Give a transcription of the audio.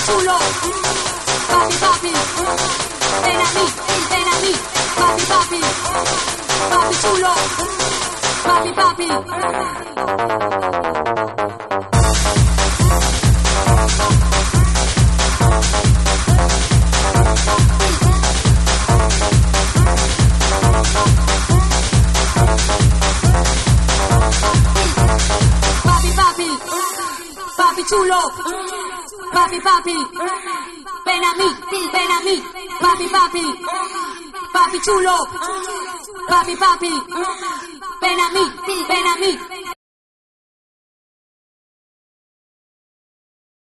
chulo, papi, papi, ven a mí, papi, papi, papi chulo, papi, papi. Papi chulo, papi, papi, ven a mí, papi, papi, papi chulo, papi, papi, ven a mí,